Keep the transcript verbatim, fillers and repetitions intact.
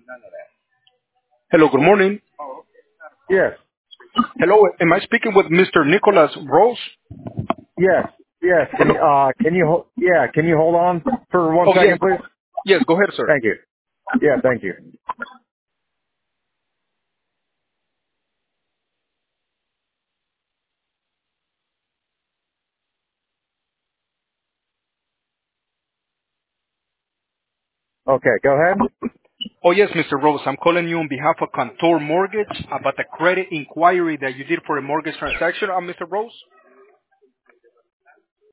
Hello, good morning. Yes, Hello, am I speaking with Mister Nicholas Rose? yes, yes. Can you, uh, can you, ho- yeah, can you hold on for one Oh, yes. second, please? Yes, go ahead, sir. Thank you. Yeah, thank you. Okay, go ahead. Oh, yes, Mister Rose. I'm calling you on behalf of Contour Mortgage about the credit inquiry that you did for a mortgage transaction, uh, Mister Rose.